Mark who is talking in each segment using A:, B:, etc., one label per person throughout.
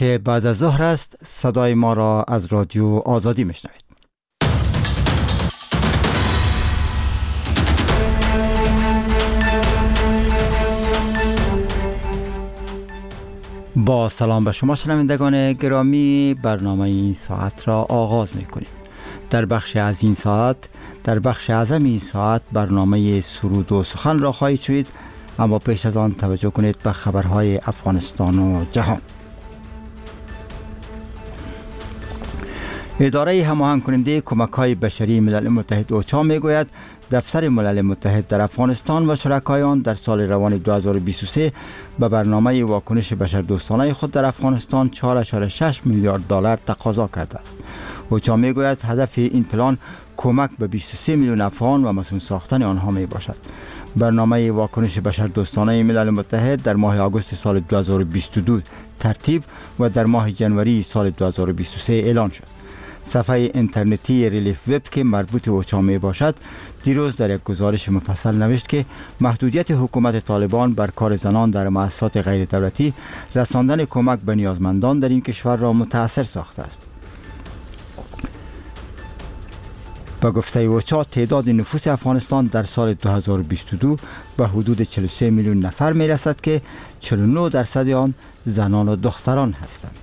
A: که بعد از ظهر است. صدای ما را از رادیو آزادی میشنوید. با سلام به شما شنوندگان گرامی، برنامه این ساعت را آغاز میکنیم. در بخش از این ساعت، در بخش اعظم این ساعت، برنامه سرود و سخن را خواهید شنید، اما پیش از آن توجه کنید به خبرهای افغانستان و جهان. اداره هماهنگ کننده کمک‌های بشری ملل متحد اوچا میگوید دفتر ملل متحد در افغانستان و شرکای آن در سال روان 2023 به برنامه واکنش بشردوستانه خود در افغانستان 4.6 میلیارد دلار تقاضا کرده است. اوچا میگوید هدف این پلان کمک به 23 میلیون افغان و مسئول ساختن آنها می باشد. برنامه واکنش بشردوستانه ملل متحد در ماه آگوست سال 2022 ترتیب و در ماه جنوری سال 2023 اعلان شد. صفحه اینترنتی ریلیف وب که مربوط به اوچا می باشد دیروز در یک گزارش مفصل نوشت که محدودیت حکومت طالبان بر کار زنان در مؤسسات غیر دولتی رساندن کمک به نیازمندان در این کشور را متاثر ساخته است. با گفته اوچا تعداد نفوس افغانستان در سال 2022 به حدود 43 میلیون نفر می رسد که 49% آن زنان و دختران هستند.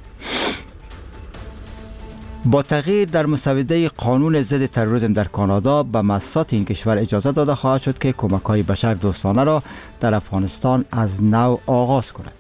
A: با تغییر در مسوده قانون ضد تروریسم در کانادا به مؤسسات این کشور اجازه داده خواهد شد که کمک‌های بشردوستانه را در افغانستان از نو آغاز کند.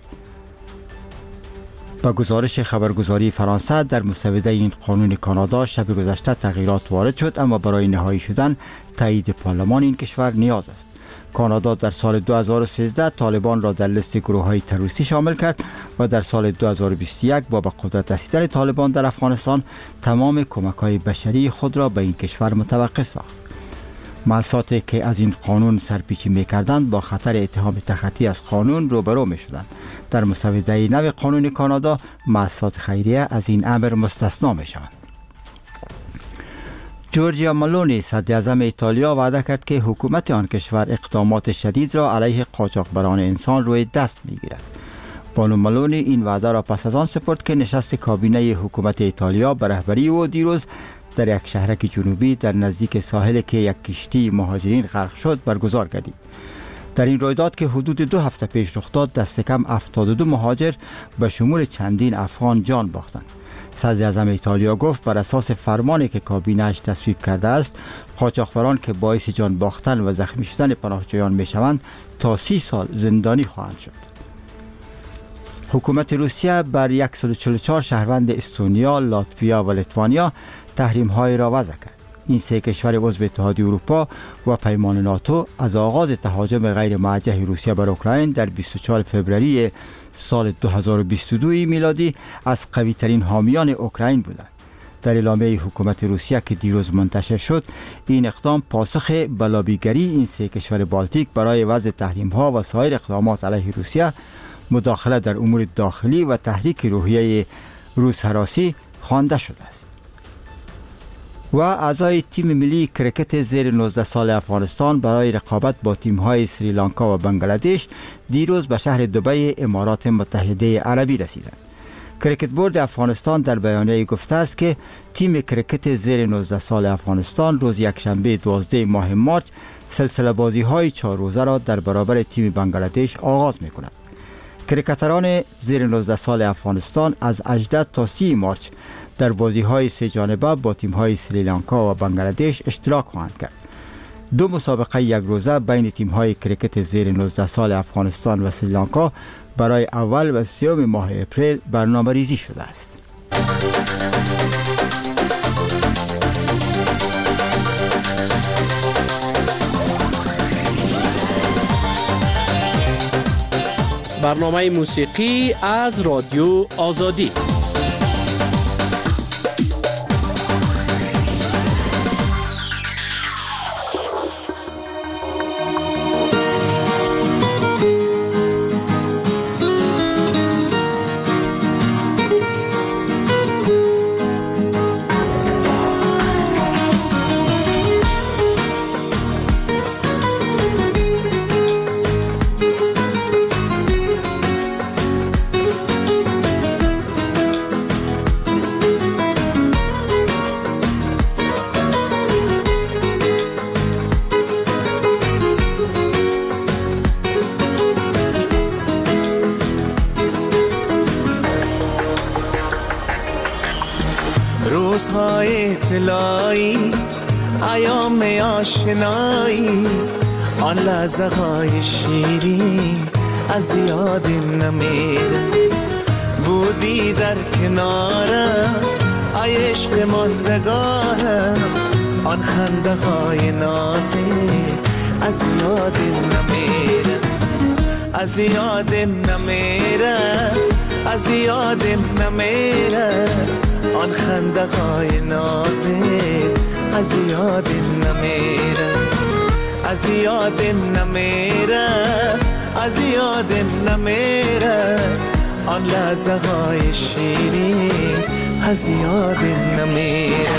A: با گزارش خبرگزاری فرانسه در مسوده این قانون کانادا شب گذشته تغییرات وارد شد، اما برای نهایی شدن تایید پارلمان این کشور نیاز است. کانادا در سال 2013 طالبان را در لیست گروه‌های تروریستی شامل کرد و در سال 2021 با به قدرت رسیدن طالبان در افغانستان تمام کمک‌های بشری خود را به این کشور متوقف ساخت. مؤسساتی که از این قانون سرپیچی می‌کردند با خطر اتهام تخطی از قانون روبرو می‌شدند. در مسوده نو قانون کانادا مؤسسات خیریه از این امر مستثنا می‌شوند. جورجیا ملونی صدر اعظم ایتالیا وعده کرد که حکومت آن کشور اقدامات شدید را علیه قاچاقبران انسان روی دست میگیرد. بانو ملونی این وعده را پس از آن سپرد که نشست کابینه حکومت ایتالیا به رهبری او دیروز در یک شهرک جنوبی در نزدیک ساحل که یک کشتی مهاجرین غرق شد برگزار گردید. در این رویداد که حدود 2 هفته پیش رخ داد دست کم 72 مهاجر به شمول چندین افغان جان باختند. صدر اعظم ایتالیا گفت بر اساس فرمانی که کابینه‌اش تصویب کرده است قاچاقبران که باعث جان باختن و زخمی شدن پناهجویان میشوند تا 30 سال زندانی خواهند شد. حکومت روسیه بر 144 شهروند استونیا، لاتویا و لیتوانیا تحریم‌های را وضع کرد. این 3 کشور عضو اتحادیه اروپا و پیمان ناتو از آغاز تهاجم غیر موجه روسیه بر اوکراین در 24 فوریه سال 2022 میلادی از قوی ترین حامیان اوکراین بودند. در اعلامیه حکومت روسیه که دیروز منتشر شد، این اقدام پاسخ به لابیگری این 3 کشور بالتیک برای وضع تحریم‌ها و سایر اقدامات علیه روسیه، مداخله در امور داخلی و تحریک روحیه روس هراسی خوانده شده است. و اعضای تیم ملی کرکت زیر 19 سال افغانستان برای رقابت با تیم‌های سریلانکا و بنگلادش دیروز به شهر دبی امارات متحده عربی رسیدند. کرکت بورد افغانستان در بیانیه گفته است که تیم کرکت زیر 19 سال افغانستان روز یکشنبه 12 ماه مارس سلسله بازی‌های 4 روزه را در برابر تیم بنگلادش آغاز می‌کند. کرکتران زیر 19 سال افغانستان از 18 تا 30 مارس در بازی‌های 3 جانبه با تیم‌های سریلانکا و بنگلادش اشتراک خواهند کرد. 2 مسابقه یک روزه بین تیم‌های کرکت زیر 19 سال افغانستان و سریلانکا برای اول و 3 ماه اپریل برنامه‌ریزی شده است.
B: برنامه موسیقی از رادیو آزادی.
C: روزهای طلایی، ایام آشنایی، آن لحظه های شیرین از یاد نمیره. بودی در کنارم ای عشق ماندگارم، آن خنده های نازک از یاد نمیره. از یادم نمیره، از یادم نمیره، آن خنده های نازک از یادم نمیره. از یادم نمیره، از یادم نمیره، آن لحظه های شیرین از یادم نمیره.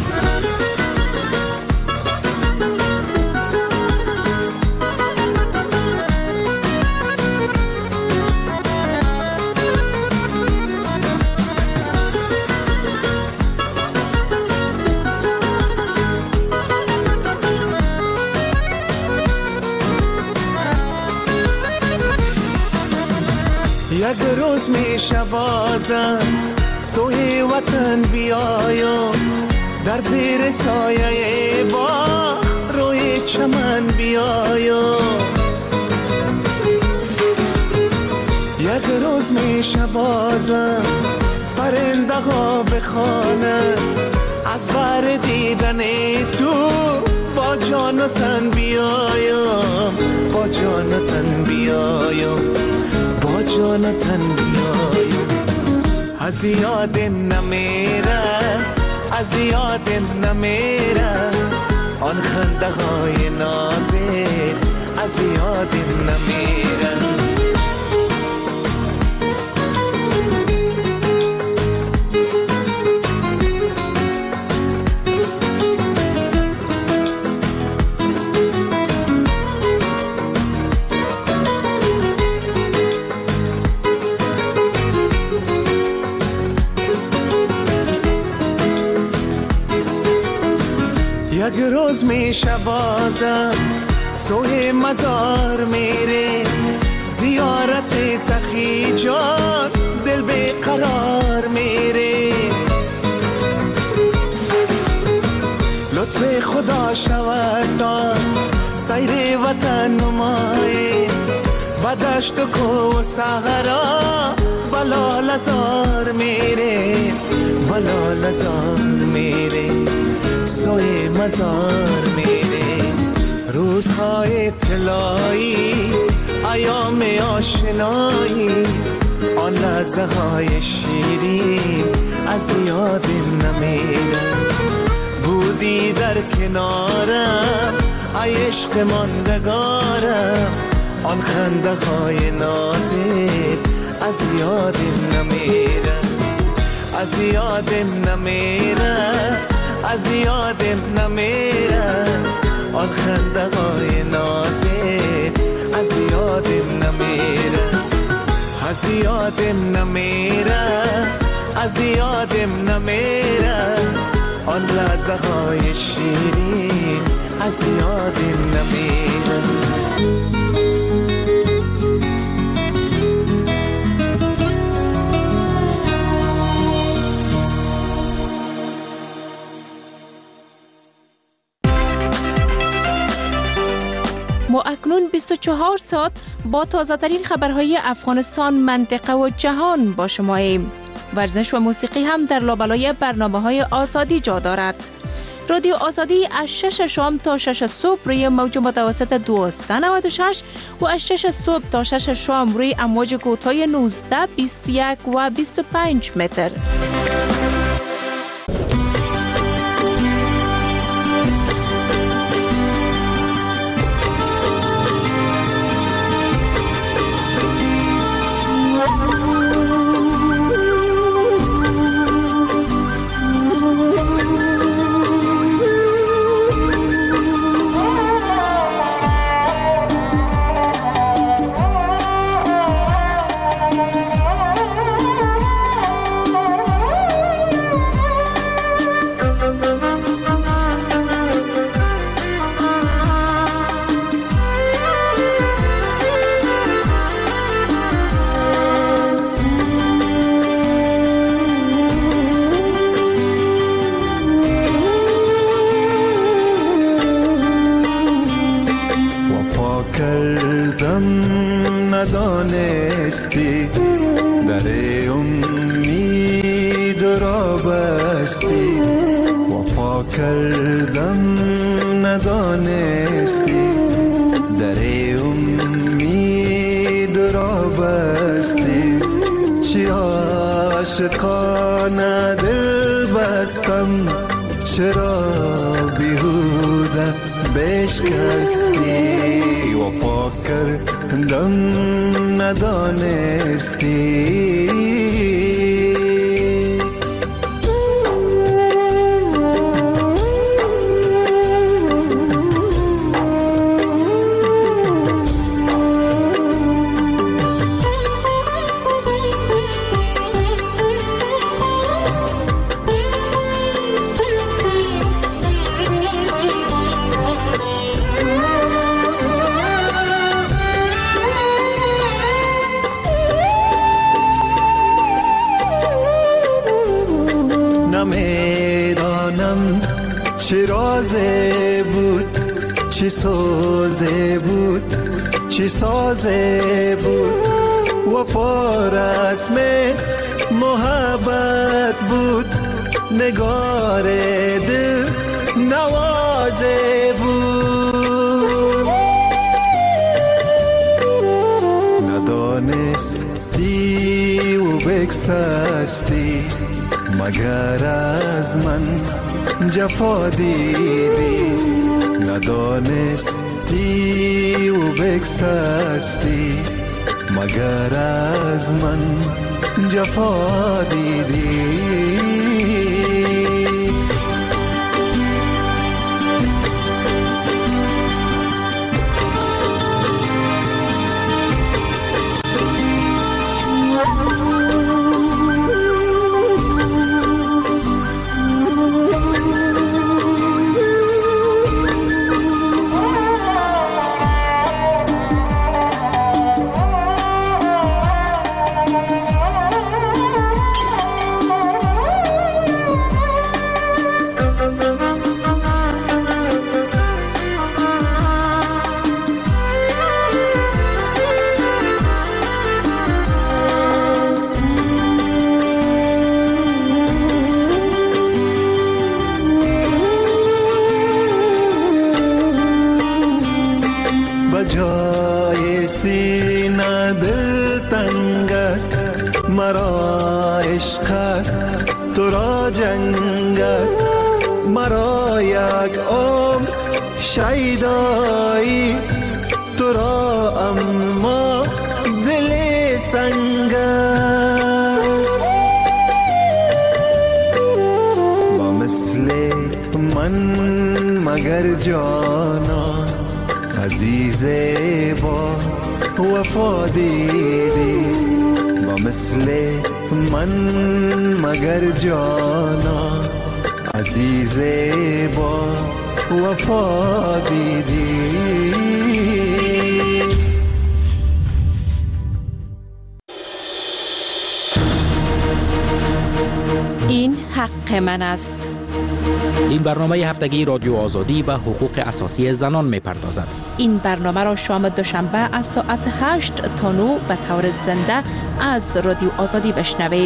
C: یک روز میشه بازم سوی وطن بیایم، در زیر سایه باغ روی چمن بیایم. یک روز میشه بازم پرنده ها بخوانند، از بر دیدن تو با جان و تن بیایم، با جان و تن بیایم، با جان و تن بیایم. از یادم نمیره، از یادم نمیره، آن خنده های نازک از یادم نمیره. یک روز میشه بازم سوی مزار میره، زیارت سخی جان دل به قرار میره. لطف خدا شود تا سیر وطن نمایی، بدشت و کو و صحرا بلال ازار میره، بلال ازار میره، سوی مزار میره. روزهای طلایی، ایام آشنایی، آن لحظه های شیرین از یادم نمیره. بودی در کنارم ای عشق ماندگارم، آن خنده های نازک از یادم نمیره. از یادم نمیره، از یادم نمیره، آن خنده های نازک از یادم نمیره. از یادم نمیره، از یادم نمیره، آن لحظه های شیرین از یادم نمیره.
D: ما اکنون 24 ساعت با تازه ترین خبرهای افغانستان، منطقه و جهان با شماییم. ورزش و موسیقی هم در لابلای برنامه‌های آزادی جا دارد. رادیو آزادی از 6 شام تا 6 صبح روی موج متوسط 1296 و از 6 صبح تا 6 شام روی امواج کوتاه 19، 21 و 25 متر.
C: تو را بستی، وفا کردم ندانستی، در امید را بستی. چی عاشقانه دل بستم، چرا بیهوده بشکستی، وفا کردم ندانستی. چه رازه بود، چه سازه بود، چه سازه بود، وفا رسم محبت بود، نگار دل نوازه بود. ندانستی و بگسستی، مگر از من جفا دیدی. ندانستی و بگسستی، مگر از من جفا دیدی. جای سینه دل تنگ است، مرا عشق است تو را جنگ است، مرا یک عمر شیدایی تو را اما دل سنگ است. با مثل من مگر جانا عزیز با وفا دیدی، با مثل من مگر جانا عزیز با وفا دیدی.
D: این حق من است.
B: این برنامه هفتگی رادیو آزادی و حقوق اساسی زنان می‌پردازد.
D: این برنامه را شام دوشنبه از ساعت 8 تا 9 به طور زنده از رادیو آزادی بشنوید.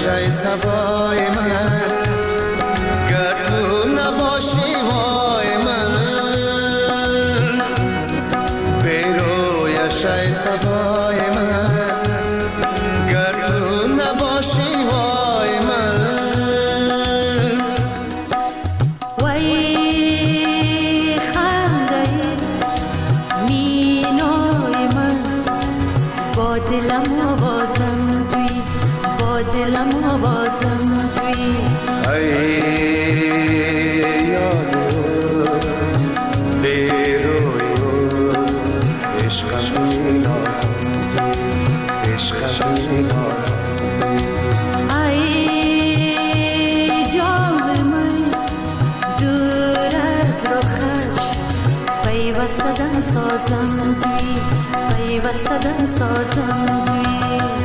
C: رویش سبای من گر تو نباشی وای من بی رویش سبای من گر تو نباشی وای من
E: وای خنده مینای من با دلم آوازم توی با دلم آوازم توی
C: ای یادو بی رویو عشقم توی نازم توی عشقم توی نازم توی
E: ای جام من دور از رخش پیوسته دم سازم توی پیوسته دم سازم توی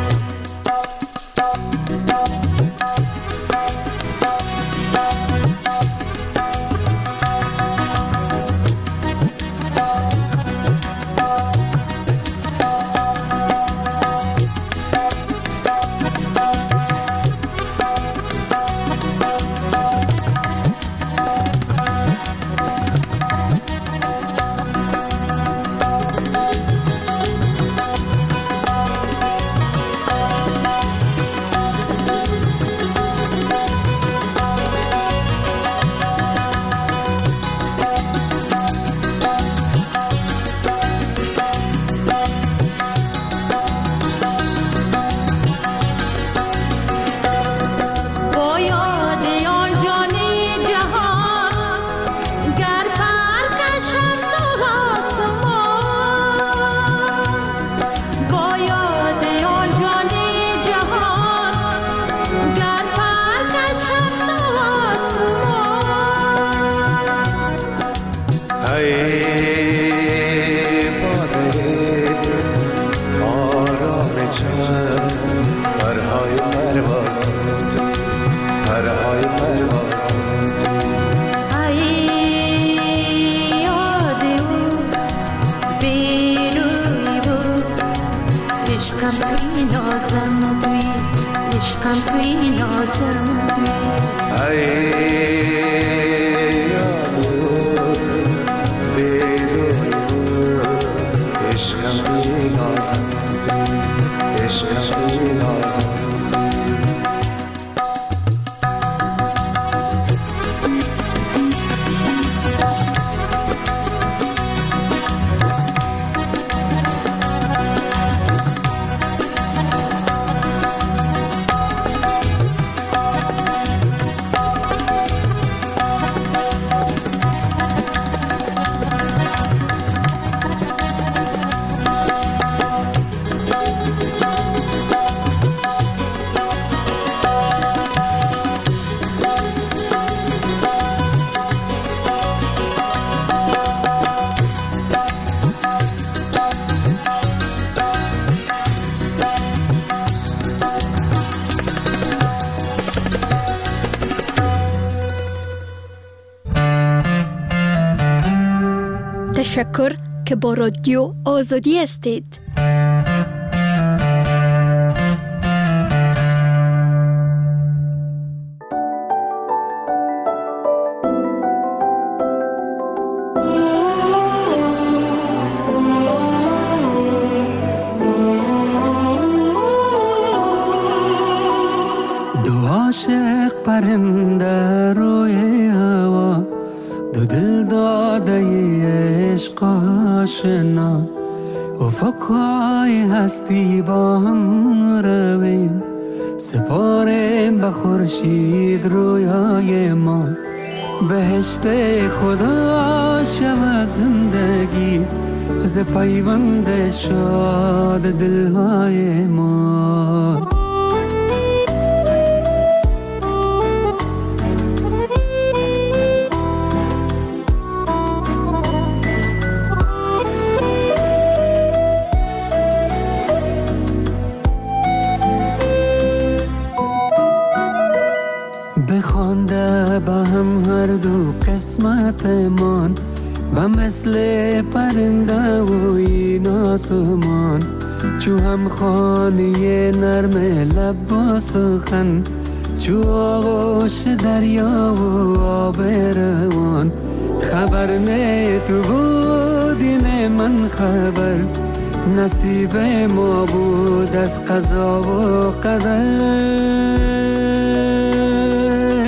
F: تشکر که با رادیو آزادی هستید.
G: دو عاشق پرنده روی هوا، دو دل داده عشق آشنا، افقهای هستی با هم رویم، سپاریم به خورشید رویای ما. بهشت خدا شود زندگی ز پیوند شاد دلهای ما. بخوانده با هم هر دو قسمتمان و مثل پرنده و این آسمان چو هم خانه نرم لب با سخن، چو آغوش دریا و آب روان. خبر نه تو بودی نه من خبر، نصیب ما بود از قضا و قدر.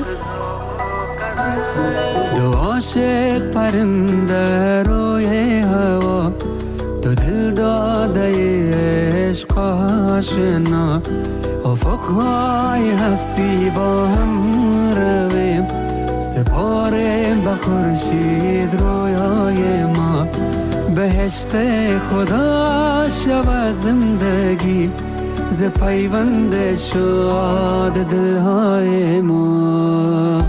G: دو عاشق پرنده روی هوا، دو دل داده عشق آشنا. افقهای هستی با هم رویم، سپاره به خورشید رویای ما. بهشت خدا شود زندگی، ز پیوند شاد دلهای ما.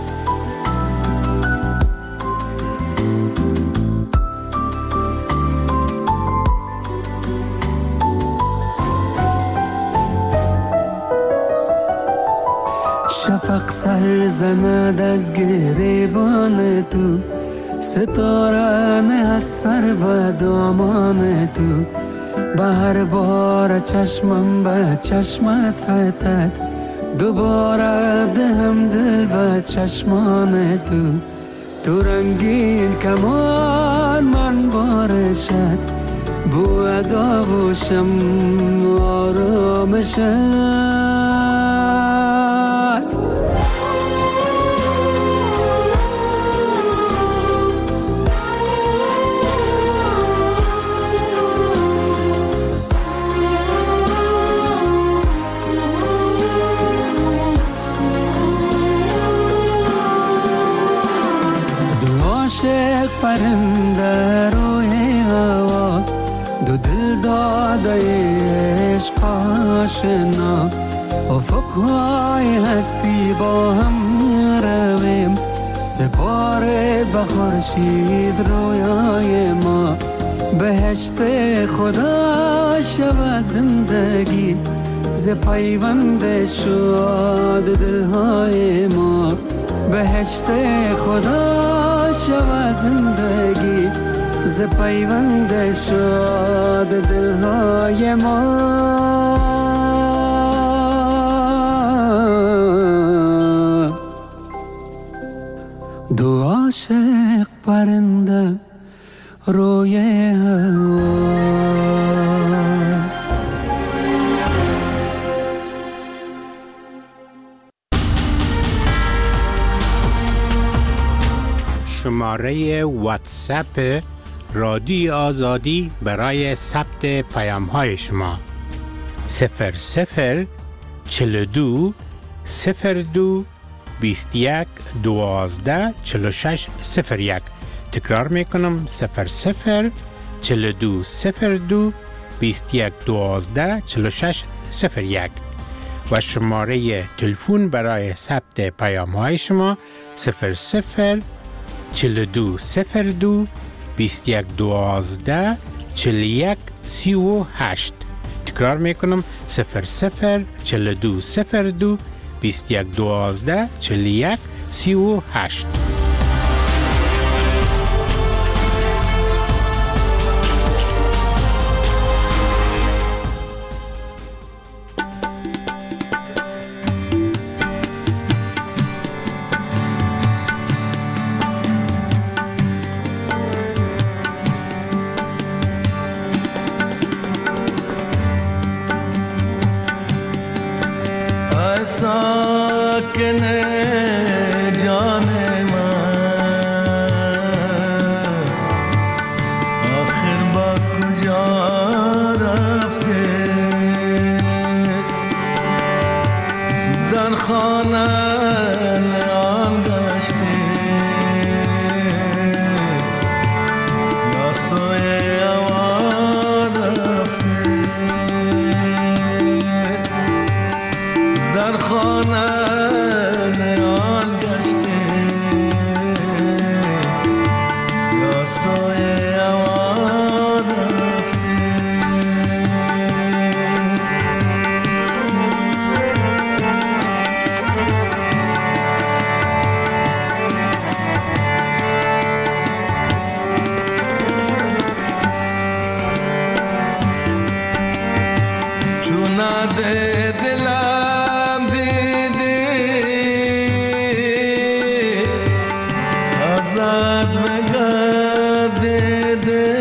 G: شفق سر زند از گریبان تو، ستاره نهد سر به دامان تو. به هر بار چشمم به چشمت فتد، دوباره دهم دل به چشمان تو. تو رنگین کمان من بارشت، بو داغوشم آرامشت. پرنده روی هوا، دو دل داده عشق آشنا. افقهای هستی با هم رویم، سپاره به خورشید رویای ما. بهشت خدا شود زندگی، ز پیوند شاد دلهای ما. بهشت خدا شود زندگی، ز پیوند شاد دلهای ما. دو عاشق پرنده روی هوا.
H: شماره واتساپ رادیو آزادی برای ثبت پیام های شما 00 42 02 21 12 46 01. تکرار میکنم 00 42 02 21 12 46 01. و شماره تلفن برای ثبت پیام های شما 00 42 02 21 12 41 38. تکرار میکنم 00 42 02 21 12 41 38.
I: در خانه
C: چوناده دلم دیدی ازت بگردیده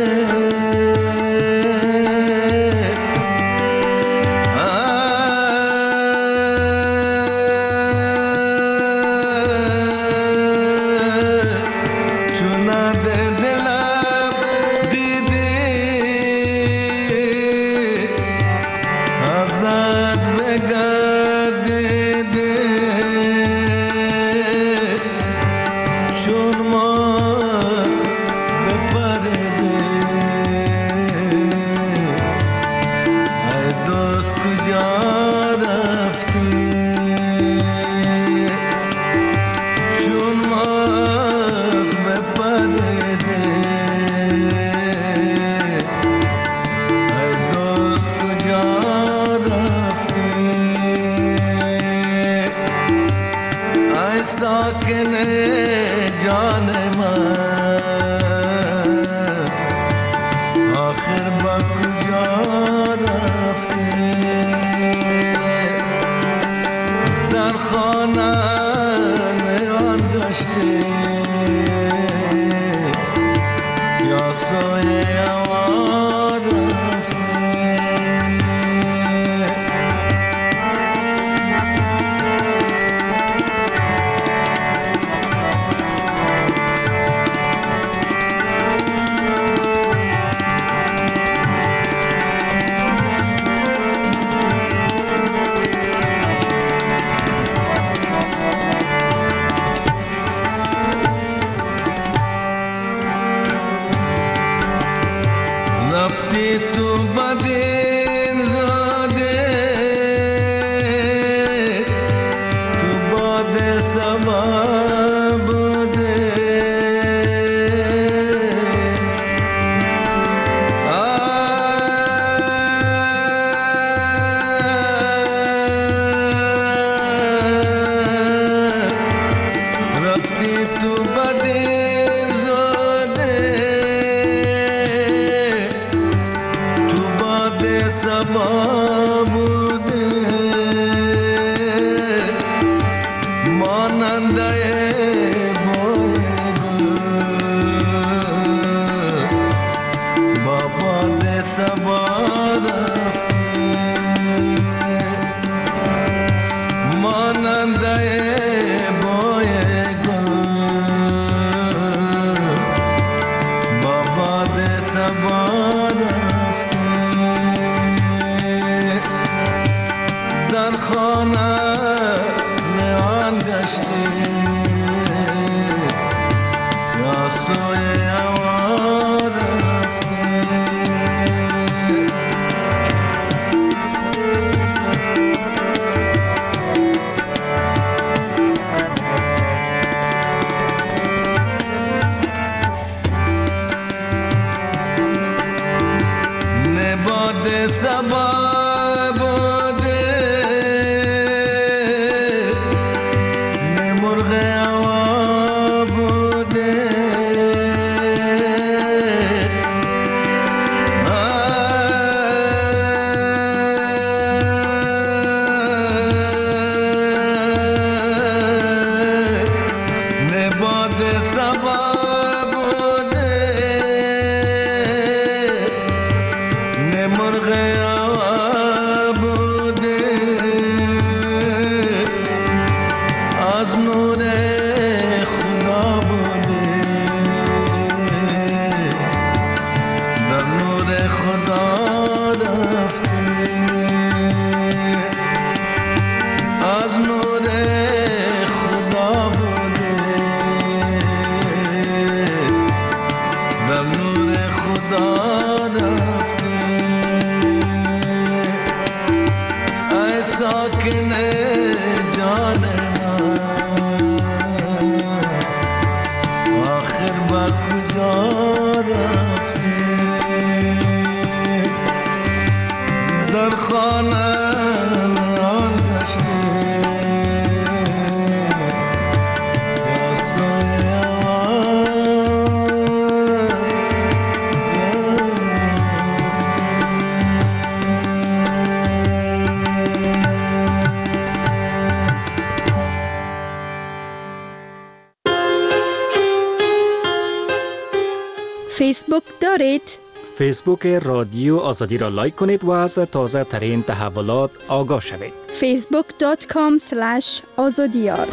F: فیسبوک دارید؟
I: فیسبوک رادیو آزادی را لایک کنید و از تازه ترین تحولات آگاه شوید.
F: facebook.com/azadiyar.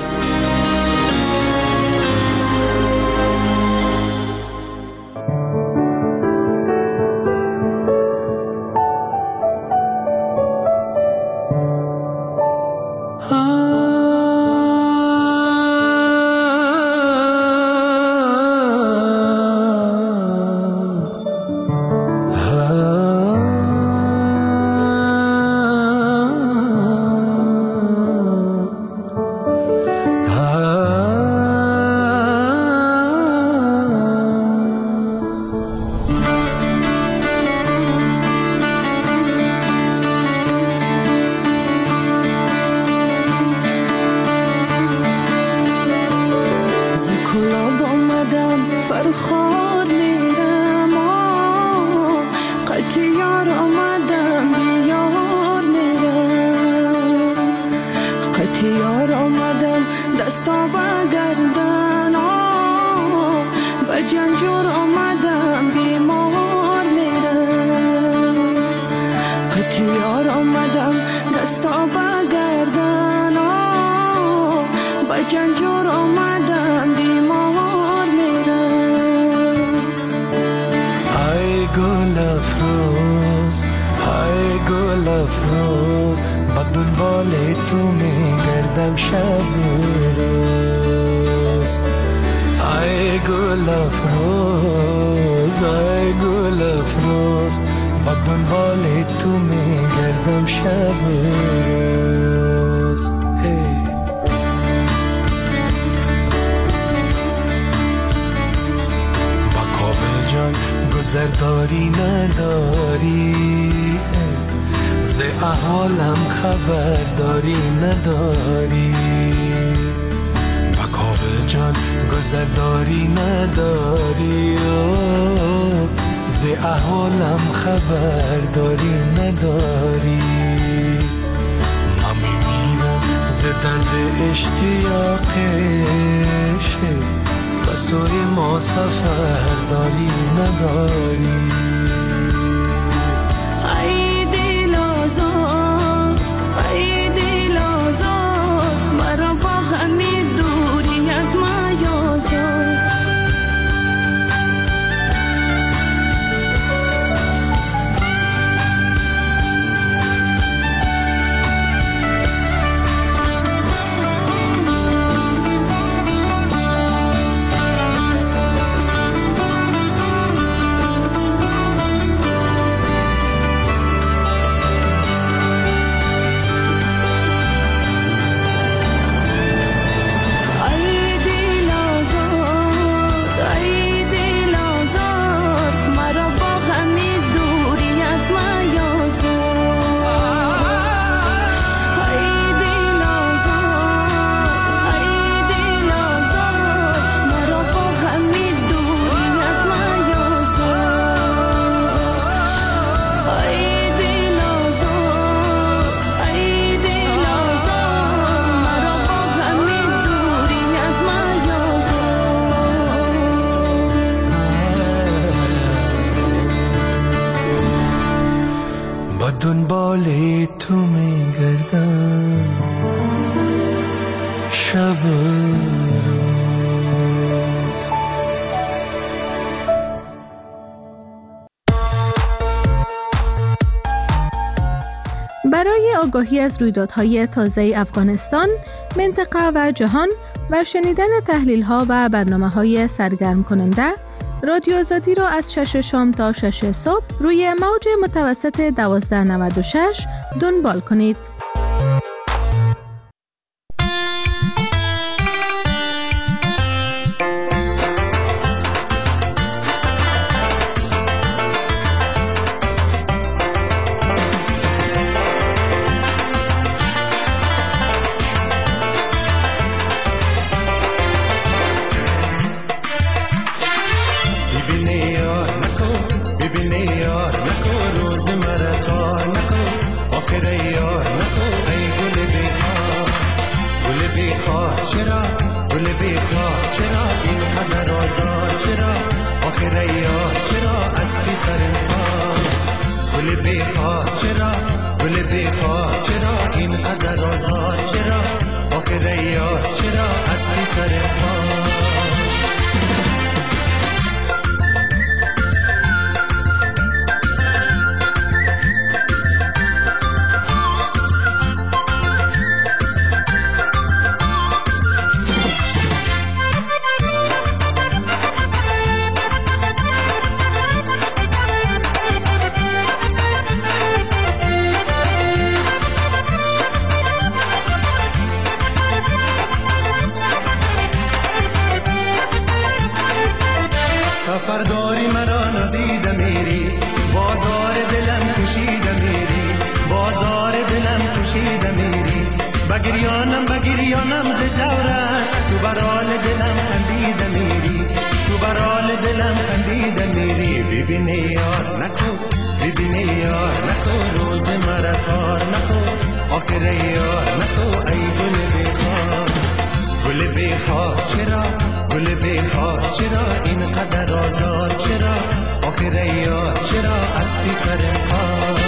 G: گذرداری نداری، ز احوالم خبرداری نداری. بکاوه جان گذرداری نداری، ز احوالم خبرداری نداری. من میمیرم ز درد اشتیاقش، و سوی ما سفرداری نداری.
E: ای دل آزاد، ای دل آزاد، مرا با همین دوریت میازاد.
G: دنبال تو میگردم شب و روز.
J: برای آگاهی از رویدادهای تازه افغانستان، منطقه و جهان و شنیدن تحلیل‌ها و برنامه‌های سرگرم کننده، رادیو آزادی را از 6 شام تا 6 صبح روی موج متوسط 1296 دنبال کنید.
C: چرا این قدر آزار، چرا آخر یار، چرا
G: هستی سر پا. گل بیخواد چرا، گل بیخواد چرا اینقدر آزاد چرا، آخر یاد چرا هستی سر پا. سفرداری مرا ندیده میری، بازار دلم کشیده میری، بازار دلم کشیده میری. بگریانم ز جورت، تو برال دلم خندیده میری، تو برال دلم خندیده میری. ببینی یار نکو، ببینی یار نکو، روز مرا کار نکو، آخر یار نکو ای گل بیخواد. گل بیخواد چرا، گل بیخواد چرا اینقدر آزار چرا، آخر یار چرا هستی سر پا.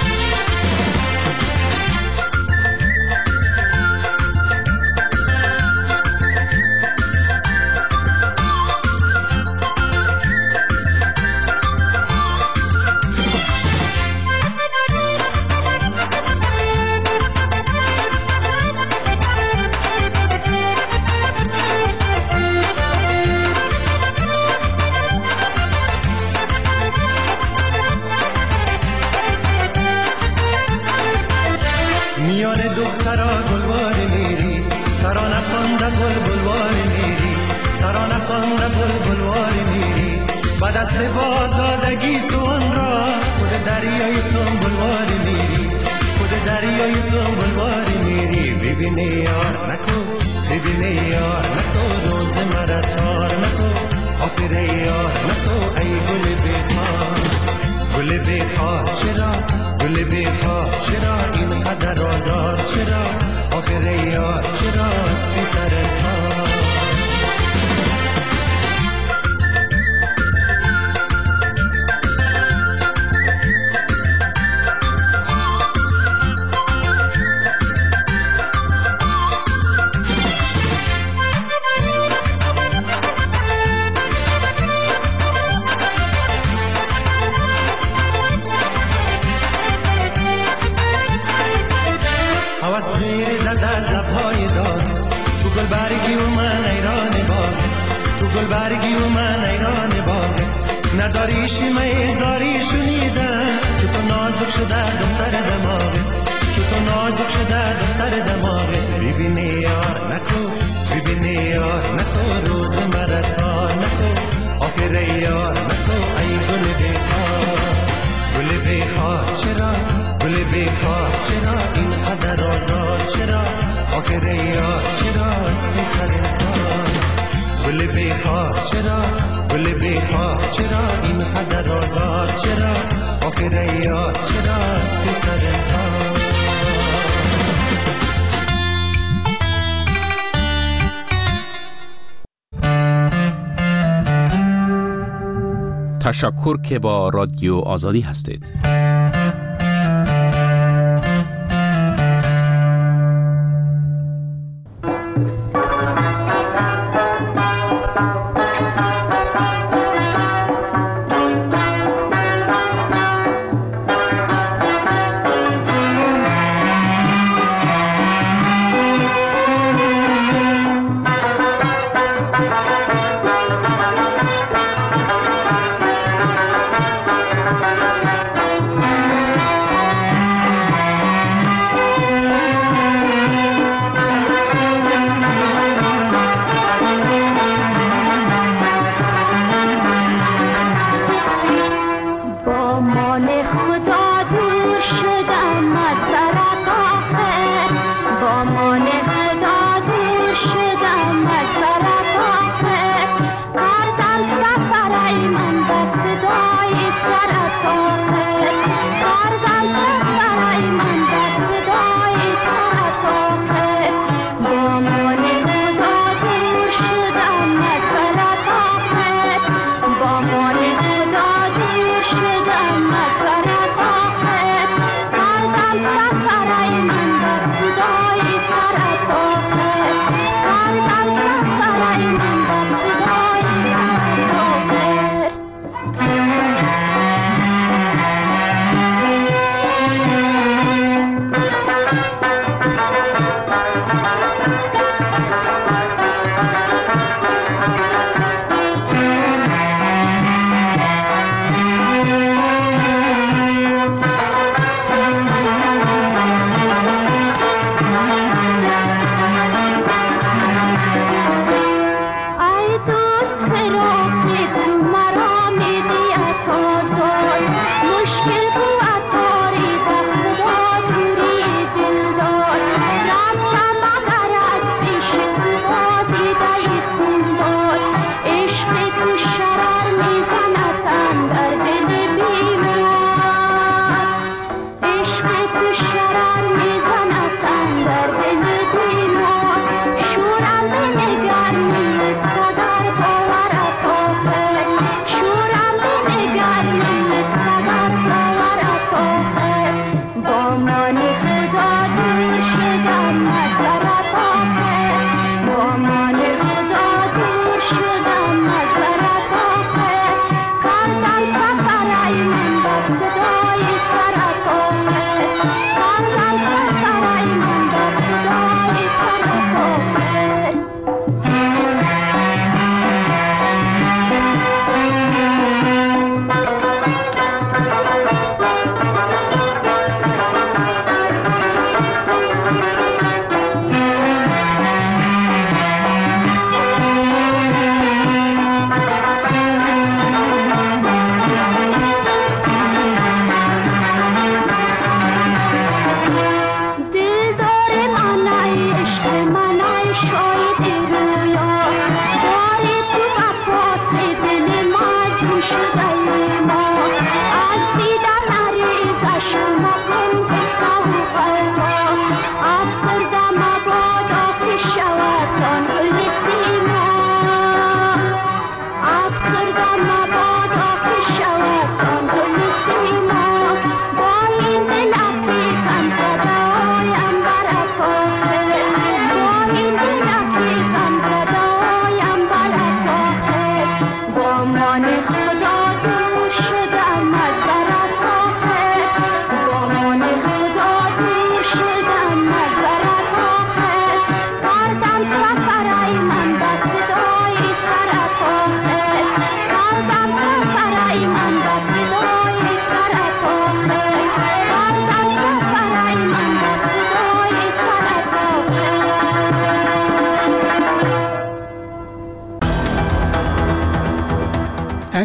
G: میان دخترا گلوار میری، ترانه خوانده بلبلوار میری، ترانه خوانده بلبلوار میری. با دست باد دادگی سوان را، خود دریای سنبلوار میری، خود دریای سنبلوار میری. ببینی یار نکو، ببینی یار نکو، روز مرا تار نکو، آخر یار نکو ای گل بیخواد. گل بیخواد چرا، گل بیخواد چرا اینقدر آزار چرا، آخر یار چرا هستی سر پا. هوس خیر زده لبهای داد، تو گل برگی و من ایران باغ، تو گل برگی و من ایران باغ. نداری شیمه زاری شنیدم، چو تو نازک شده دختر دماغه، چو تو نازک شده دختر دماغه. ببینی یار نکو، ببینی یار نکو، روز مرا کار نکو، آخر یار نکو ای گل بیخواد. گل بیخواد چرا، گل بیخواد چرا اینقدر آزاد چرا، آخر یار چرا هستی سر پا. گل بیخواد چرا، گل بیخواد چرا اینقدر آزاد چرا، آخر یار چرا هستی سر پا.
B: تشکر که با رادیو آزادی هستید.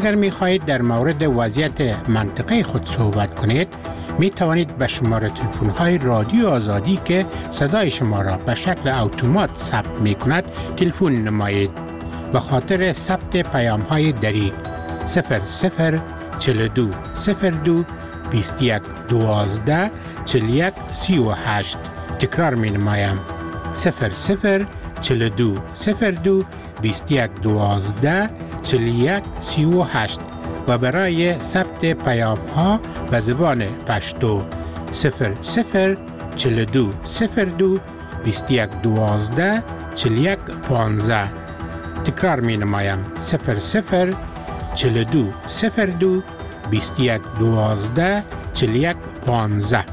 H: اگر می خواهید در مورد وضعیت منطقه خود صحبت کنید، می توانید به شماره تلفن های رادیو آزادی که صدای شما را به شکل اتومات ثبت می کند تلفن نمایید. به خاطر ثبت پیام های دری 0042 02 21 12 41 38. تکرار می نمایم 0042 02 21 12 41 38 و برای ثبت پیام ها به زبان پشتو 0042 02 21 12 41 15. تکرار می نمایم 0042 02 21 12 41 15.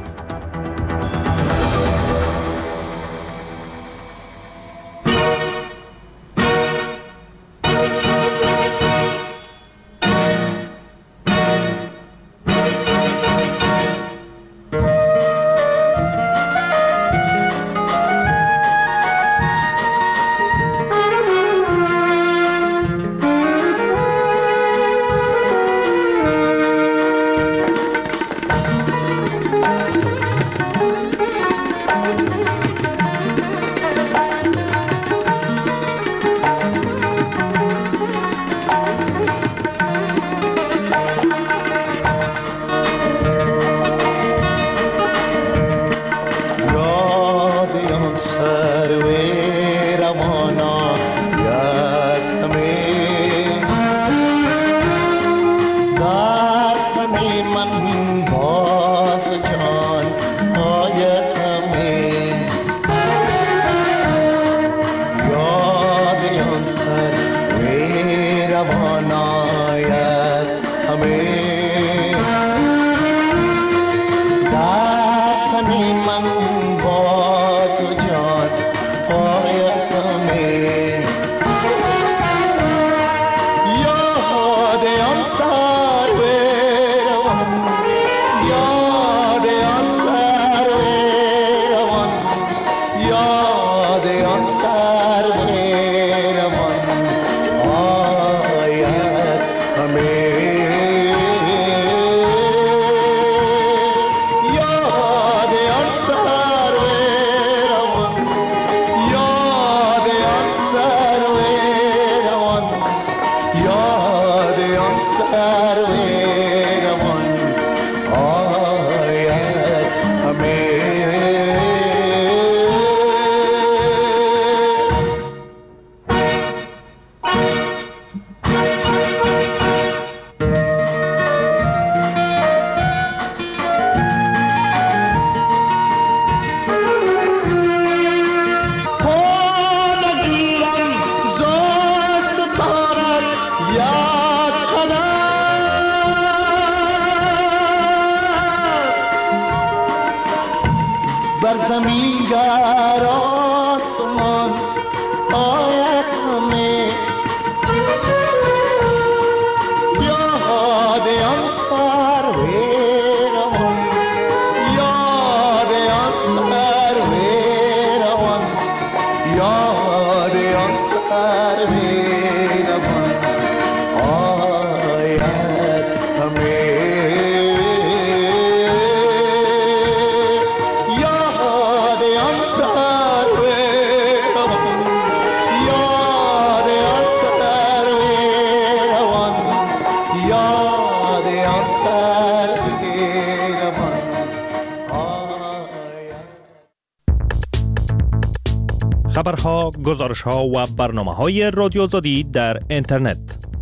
K: خبرها، گزارشها و برنامه‌های رادیو آزادی در اینترنت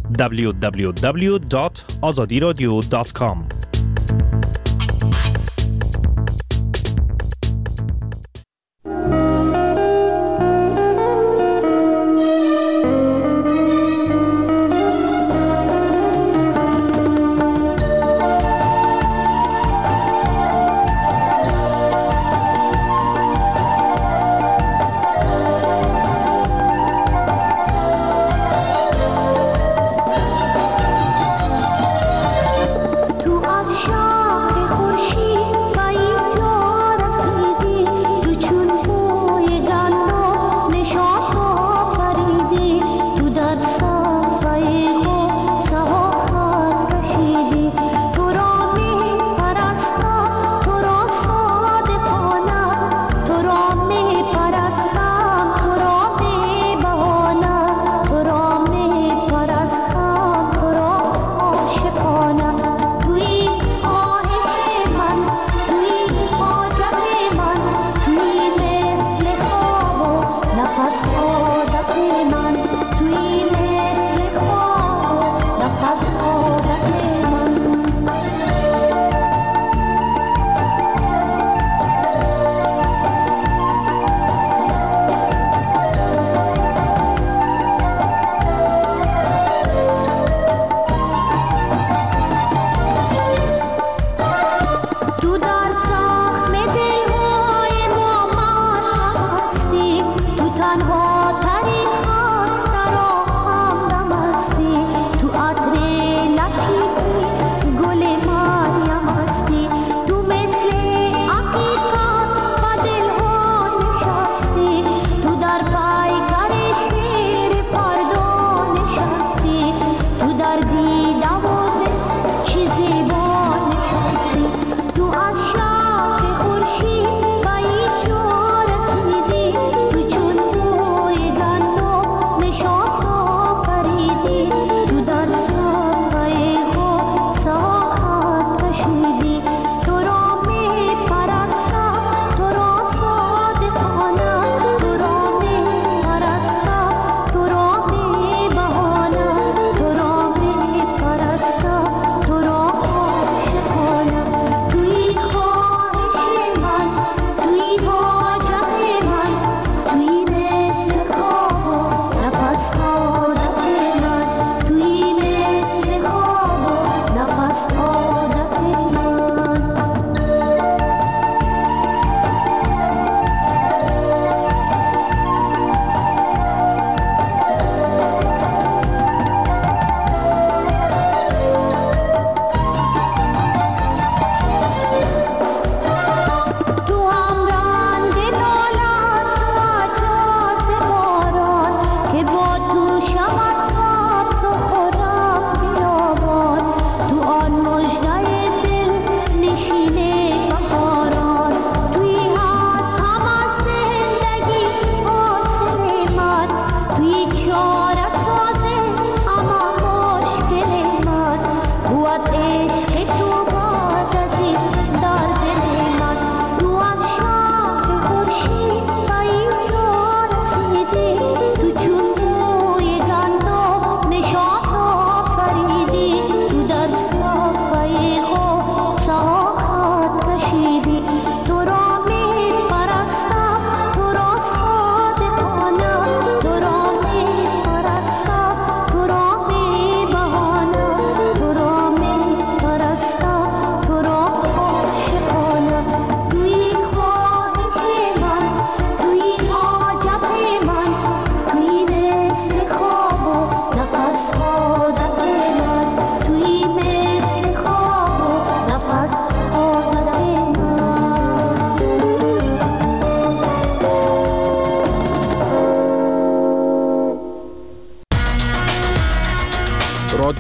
K: www.azadiradio.com.
E: تو از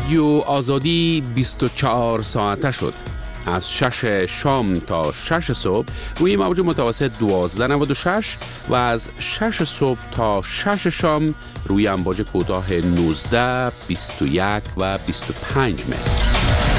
L: رادیو آزادی 24 ساعته شد. از 6 شام تا 6 صبح روی موج متوسط 1296 و از 6 صبح تا 6 شام روی امواج کوتاه 19، 21 و 25 متر.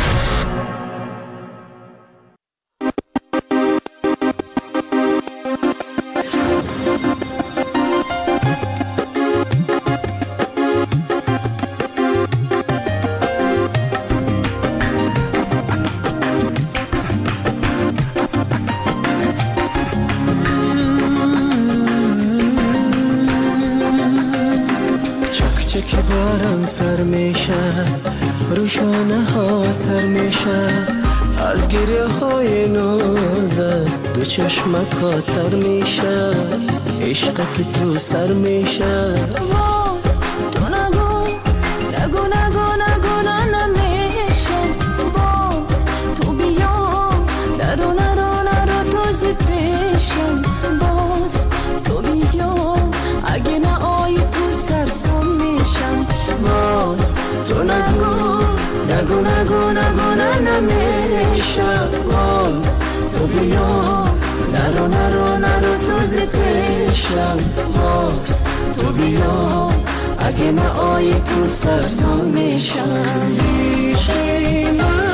M: که باران سر میشه روشانه ها تر میشه از گریه های نازت دو چشم کاتر میشه عشق که تو سر میشه
E: تو نگو نگو نگو نگو نمیشه باز تو بیا نرو نرو نرو توزی پیشم باز تو بیا اگه نه آی تو سرسان میشم باز تو نگو نگو نگو نگو نمیشه باز تو بیا نرو نرو نرو توزی پیشم باز تو بیا اگه نه آی تو سرسان میشم عشقی من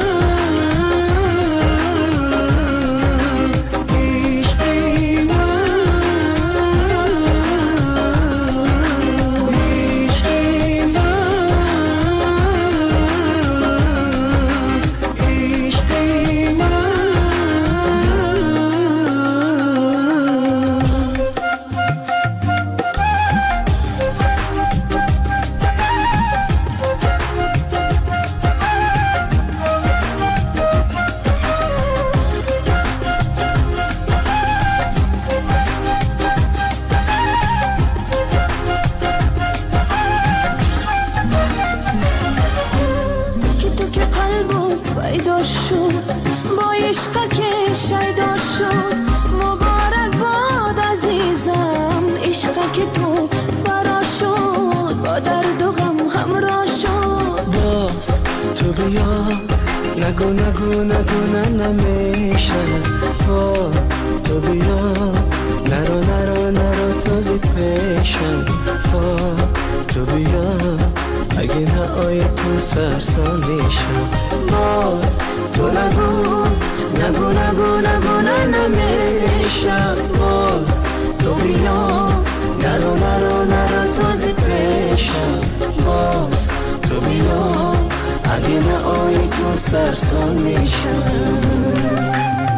E: نگو نگو نگو نمیشه تو بیا نرو نرو نرو توزی پیشم تو بیا اگه نه آی تو سرسان میشم باز تو نگو نگو نگو نگو نمیشه باز تو بیا نرو نرو نرو توزی پیشم باز تو بیا اگه نه آی تو سرسان میشم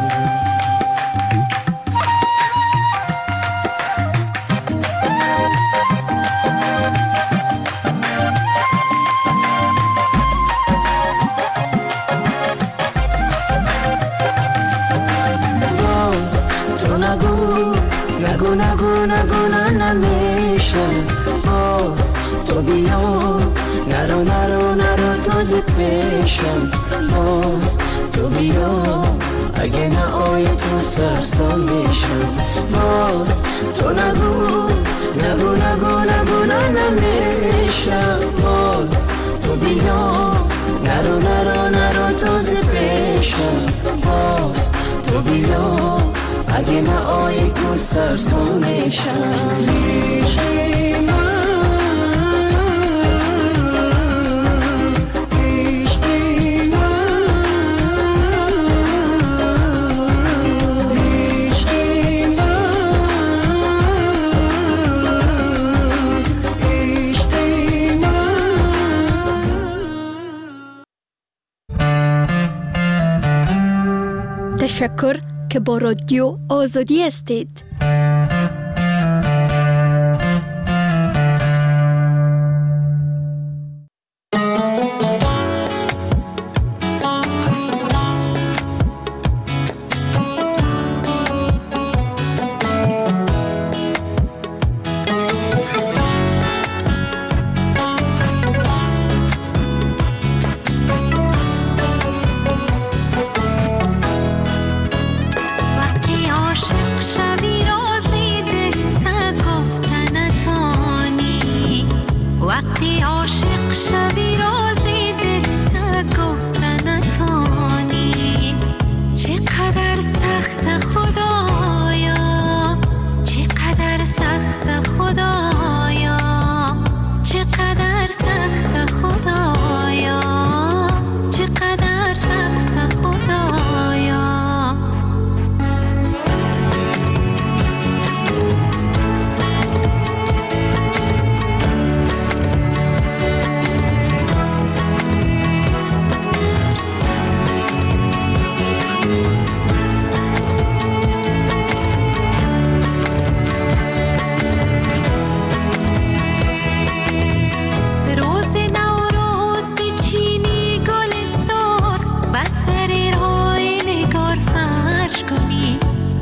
E: باز تو نگو نگو نگو نگو نمیشه باز تو بیا نرو نرو نرو توزی پیشم باز تو بیا اگه نه آی تو سرسان میشم باز تو نگو نگو نگو نگو نمیشه باز تو بیا نرو نرو نرو توزی پیشم باز تو بیا اگه نه آی تو سرسان میشم عشقی من
F: تشکر که با رادیو آزادی هستید.
N: وقتی عاشق شوی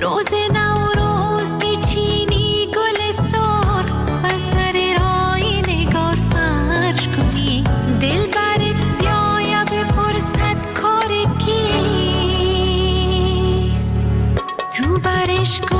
N: روز نوروز میچینی گل سرخ و سر رای نگار فرش کنی، دل برت بیایا بپرسد کار کیست، تو برش